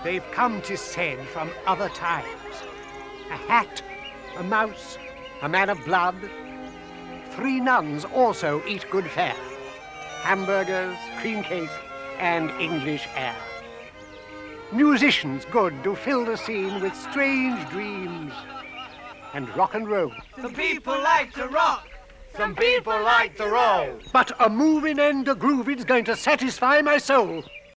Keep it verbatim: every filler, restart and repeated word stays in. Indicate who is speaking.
Speaker 1: They've come, 'tis said, from other times. A hat, a mouse, a man of blood. Three nuns also eat good fare. Hamburgers, cream cake, and English air. Musicians good do fill the scene with strange dreams. And rock and roll.
Speaker 2: Some people like to rock. Some people like to roll.
Speaker 1: But a moving and a grooving's going to satisfy my soul.